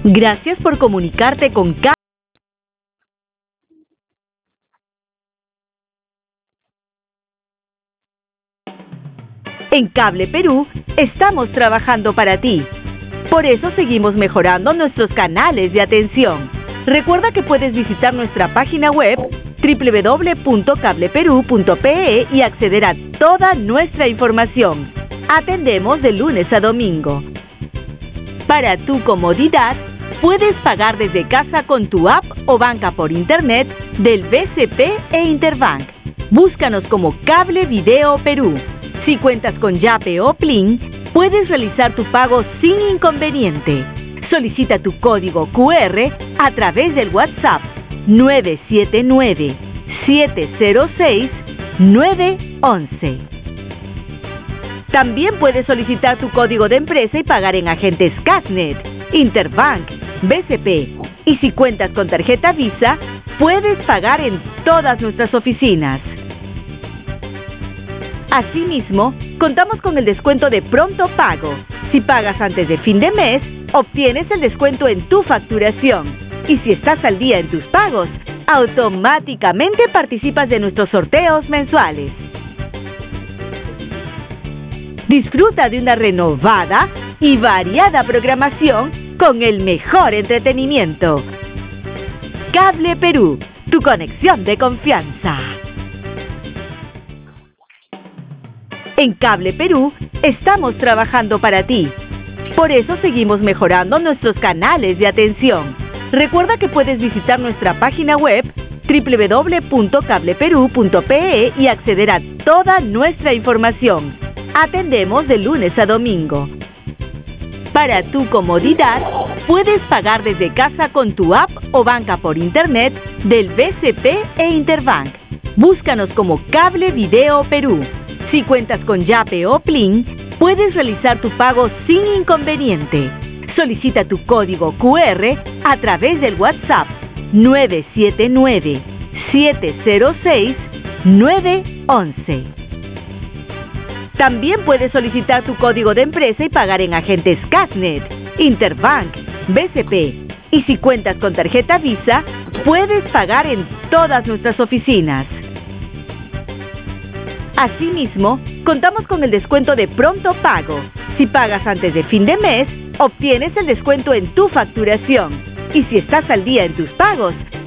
Gracias por comunicarte con En Cable Perú estamos trabajando para ti. Por eso seguimos mejorando nuestros canales de atención. Recuerda que puedes visitar nuestra página web www.cableperu.pe y acceder a toda nuestra información. Atendemos de lunes a domingo. Para tu comodidad, puedes pagar desde casa con tu app o banca por internet del BCP e Interbank. Búscanos como Cable Video Perú. Si cuentas con Yape o Plin, puedes realizar tu pago sin inconveniente. Solicita tu código QR a través del WhatsApp 979-706-911. También puedes solicitar tu código de empresa y pagar en agentes Casnet, Interbank, BCP. Y si cuentas con tarjeta Visa, puedes pagar en todas nuestras oficinas. Asimismo, contamos con el descuento de pronto pago. Si pagas antes de fin de mes, obtienes el descuento en tu facturación. Y si estás al día en tus pagos, automáticamente participas de nuestros sorteos mensuales. Disfruta de una renovada y variada programación con el mejor entretenimiento. Cable Perú, tu conexión de confianza. En Cable Perú estamos trabajando para ti. Por eso seguimos mejorando nuestros canales de atención. Recuerda que puedes visitar nuestra página web www.cableperu.pe y acceder a toda nuestra información. Atendemos de lunes a domingo. Para tu comodidad, puedes pagar desde casa con tu app o banca por internet del BCP e Interbank. Búscanos como Cable Video Perú. Si cuentas con Yape o Plin, puedes realizar tu pago sin inconveniente. Solicita tu código QR a través del WhatsApp 979-706-911. También puedes solicitar tu código de empresa y pagar en agentes Casnet, Interbank, BCP. Y si cuentas con tarjeta Visa, puedes pagar en todas nuestras oficinas. Asimismo, contamos con el descuento de pronto pago. Si pagas antes de fin de mes, obtienes el descuento en tu facturación. Y si estás al día en tus pagos,